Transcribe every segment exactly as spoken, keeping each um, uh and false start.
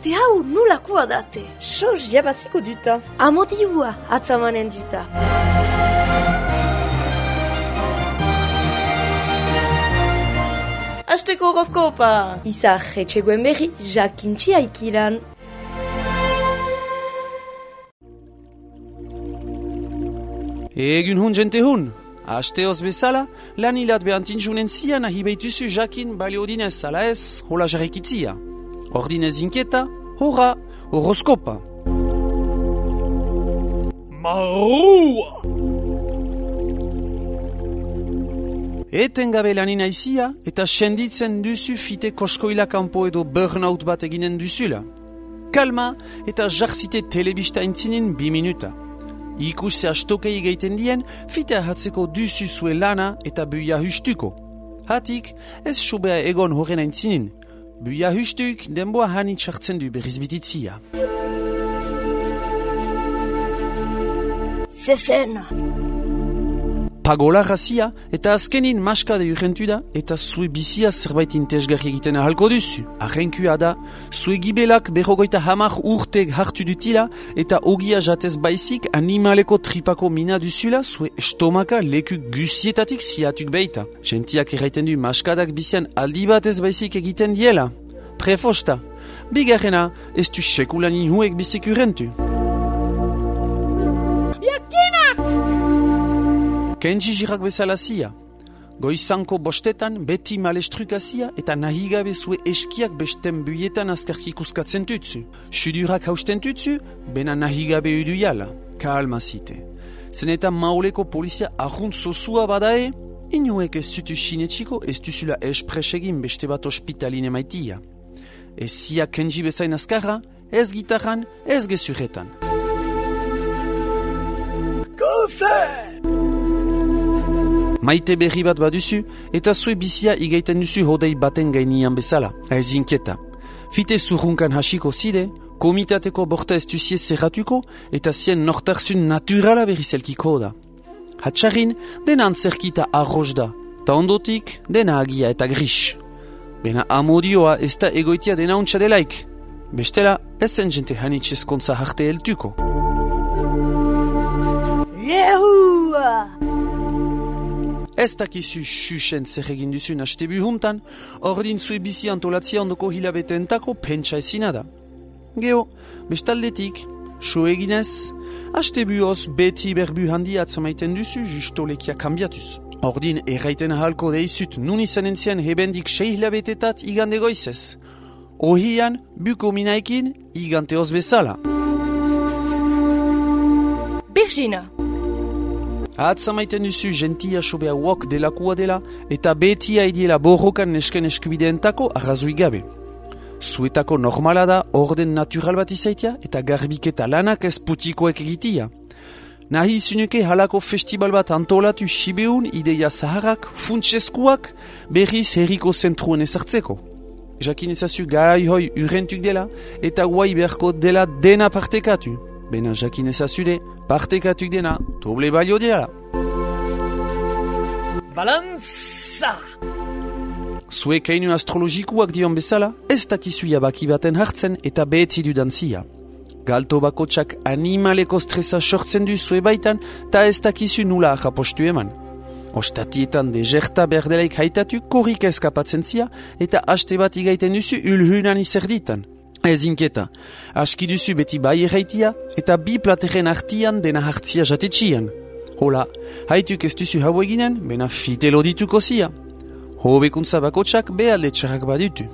Ate hau nolakoa date? Soz jabaziko duta. Amodiua atzamanen duta. Asteko horoskopa! Izar etxegoen berri, jakintxi aikiran. Egun hun jente hun. Asteoz bezala, lan hilat behantintzunen zian ahi behituzu jakin baliodinez ala ez, hola jarrekitzia. Ordinez inketa, hora, horoskopa. Marrua! Eten gabe lanin aizia eta senditzen duzu fite koskoila kanpo edo burnout bat eginen duzula. Kalma eta jarzite telebista intzinin bi minuta. Ikuste astokei geiten dien, fite ahatzeko duzu zue lana eta buia hustuko. Hatik, ez sobea egon horren aintzinin. Buia hustuk denboa hanit sartzen du berizbititzia. Zezena. Pagola razia eta azkenin maskade urrentu da eta zue bizia zerbait intezgarri egiten ahalko duzu. Arrenkua da, zue gibelak berrogoita hamar urtek hartu dutila eta ogia jatez baizik animaleko tripako mina duzula zue estomaka leku guzietatik ziatuk beita. Gentiak erraiten du maskadak bizian aldi batez baizik egiten diela. Prefosta, bigarrena ez du sekulanin huek bizik urrentu. Kenji jirak bezala zia. Goizanko bostetan beti malestrukazia eta nahigabe zue eskiak besten buietan azkarki kuskatzen tutzu. Sudurak hausten tutzu, bena nahigabe udu jala. Kalma zite. Zenetan mauleko polizia ahunt zozua badae, inuek ez zutu sinetxiko ez duzula espresegin beste bat ospitaline maitia. Ez zia Kenji bezain azkarra, ez gitarran, ez gezurretan. Kofe! Maite berri bat baduzu, eta zue bizia igaiten duzu hodei baten gainian bezala, ez inketa. Fite zurrunkan hasiko zide, komitateko borta ez duzie zerratuko, eta zien nortarzun naturala berrizelkiko da. Hatxarrin, dena antzerkita arroz da, ta ondotik, dena agia eta gris. Bena amodioa ez da egoitia dena untsa delaik. Bestela, ez zen jente hanitxez kontza harte eltuko. Lehua! Ez dakizu xuxen zer egin duzun haste buhuntan, ordin zue bizi antolatzia ondoko hilabeteentako pentsa ezina da. Geo, bestaldetik, so eginez, haste buhoz beti berbu handi atzamaiten duzu justo lekia kambiatuz. Ordin erraiten ahalko deizut nun izan entzian hebendik sei hilabetetat igande goizez. Ohian, buko minaikin, igante hoz bezala. Birgina. Atzamaiten duzu gentia sobea wok delakua dela eta beti haidiela borrokan nesken eskubideentako arrazui gabe. Zuetako normala da orden natural bat izaitia eta garbiketa lanak ez putikoek egitia. Nahi izunuke halako festival bat antolatu Sibeun ideia zaharrak, funtseskuak, berriz herriko zentruen ezartzeko. Jakin ezazu garai hoi urrentuk dela eta guai beharko dela dena partekatu. Bena jakin ezazure, partekatuk dena, doble balio dela. Balanza! Zue keinu astrologikuak dion bezala, ez dakizu jabaki baten hartzen eta beheti dudantzia. Galto bakotsak animaleko stresa sortzen du zue baitan, ta ez dakizu nula ahapostu eman. Ostatietan dejerta berdelaik haitatu korrik eskapatzen zia eta haste bat igaiten duzu ulhunan izerditan. Ez inketa, aski duzu beti bai erraitia eta bi plateren artian dena hartzia jatetxian. Hola, haituk ez duzu hau eginen, bena fitelo dituko zia. Hobekuntza bakotsak behalde txarrak badutu.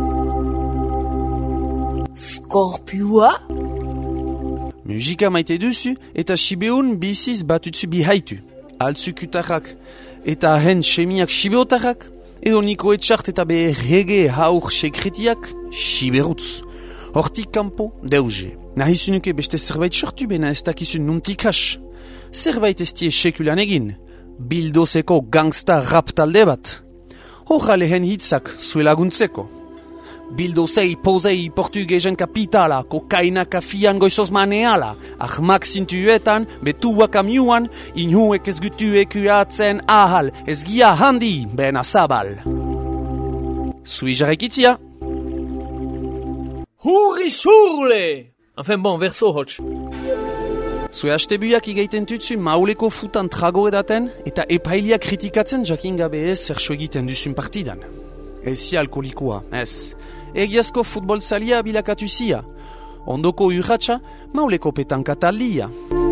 Skorpioa? Musika maite duzu eta Sibeun biziz batutzu bihaitu. Altzukutarrak eta ahen semiak sibeotarrak, edo niko etxart eta be rege haur sekretiak siberutz. Hortik kanpo, deuze. Nahizunuke beste zerbait sortu bena ez dakizun nuntik has. Zerbait ez tie sekulan egin. Bildozeko gangsta rap talde bat. Horra lehen hitzak zuelaguntzeko. Bildozei pozei portugezen kapitala, kokaina kafian goizoz maneala, ahmak zintuetan, betua kamiuan, inhuek ez gutu ekuatzen ahal, ez gia handi, bena zabal. Zui jarrekitzia. Hurri xurle! Enfin bon, verso hotx. Zue hastebuiak igaiten tutzu mauleko futan trago edaten eta epailia kritikatzen jakin gabe ez zerxo egiten duzun partidan. Ezi alkolikoa, ez. Egiazko futbolzalia bilakatuzia. Ondoko urratxa mauleko petanka talia.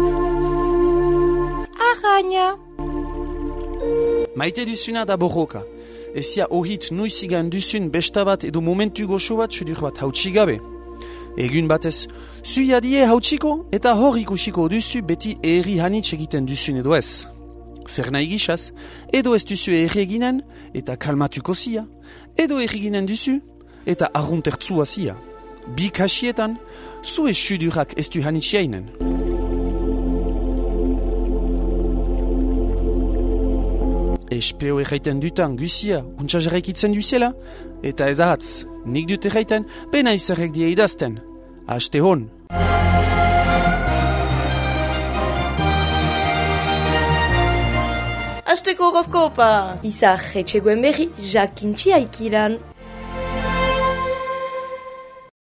Arraina. Maite duzuna da borroka. Ezia ohit nuizigan duzun bestabat edo momentu goxo bat sudur bat hautsi gabe. Egun batez, zuia die hautsiko eta hor ikusiko duzu beti erri hanitz egiten duzun edo ez. Zer nahi gixaz, edo ez duzu erri eginen eta kalmatuko zia, edo erri ginen duzu eta arruntertzua zia. Bi kasietan, zu ez sudurak ez du hanitz jainen. Espeo erraiten dutan guzia, untsa jarraikitzen duziela, eta ez ahatz, nik dut erraiten, pena izarrek die idazten. Aste hon! Asteko horoskopa! Izar etxegoen berri jakintxi aikilan.